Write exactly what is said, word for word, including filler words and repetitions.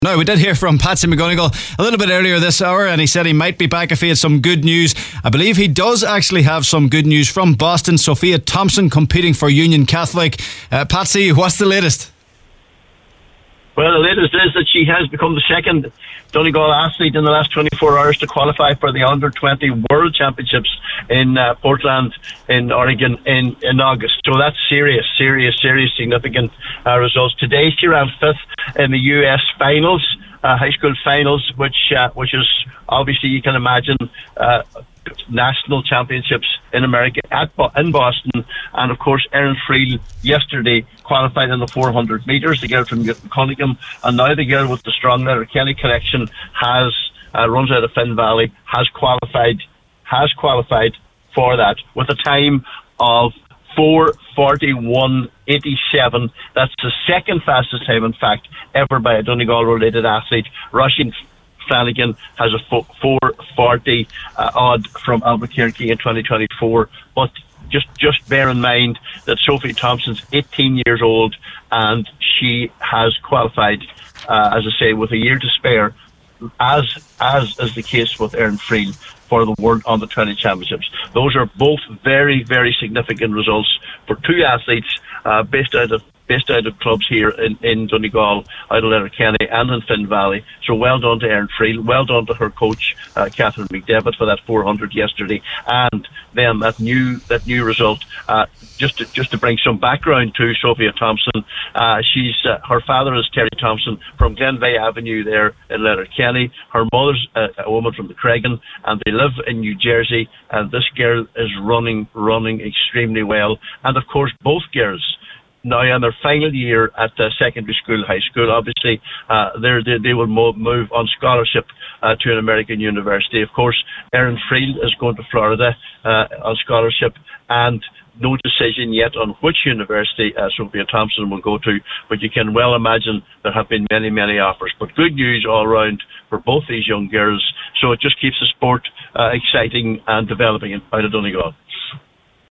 No, we did hear from Patsy McGonigal a little bit earlier this hour, and he said he might be back if he had some good news. I believe he does actually have some good news from Boston. Sophia Thompson competing for Union Catholic. Uh, Patsy, what's the latest? Well, the latest is that she has become the second Donegal athlete in the last twenty-four hours to qualify for the under twenty World Championships in uh, Portland, in Oregon, in, in August. So that's serious, serious, serious, significant uh, results. Today she ran fifth in the U S finals, uh, high school finals, which uh, which is obviously, you can imagine, uh, national championships in America at Bo- in Boston. And of course Erin Friel yesterday qualified in the four hundred metres, the girl from Cunningham, and now the girl with the strong Letterkenny connection has uh, runs out of Finn Valley, has qualified has qualified for that with a time of four forty-one eighty-seven. That's the second fastest time, in fact, ever by a Donegal related athlete. Roisin Flanagan has a four forty uh, odd from Albuquerque in twenty twenty-four. But just just bear in mind that Sophie Thompson's eighteen years old, and she has qualified, uh, as I say, with a year to spare, as as is the case with Erin Friel, for the World Under twenty Championships. Those are both very, very significant results for two athletes uh, based out of based out of clubs here in, in Donegal, out of Letterkenny and in Finn Valley. So well done to Erin Friel, well done to her coach, uh, Catherine McDevitt, for that four hundred yesterday, and then that new that new result. Uh, just to, just to bring some background to Sophia Thompson, uh, she's uh, her father is Terry Thompson from Glenveigh Avenue there in Letterkenny. Her mother's a, a woman from the Cregan, and they live in New Jersey. And this girl is running running extremely well. And of course, both girls now in their final year at uh, secondary school, high school, obviously, uh, they they will mo- move on scholarship uh, to an American university. Of course, Erin Friel is going to Florida uh, on scholarship, and no decision yet on which university uh, Sophia Thompson will go to, but you can well imagine there have been many, many offers. But good news all round for both these young girls, so it just keeps the sport uh, exciting and developing out of Donegal.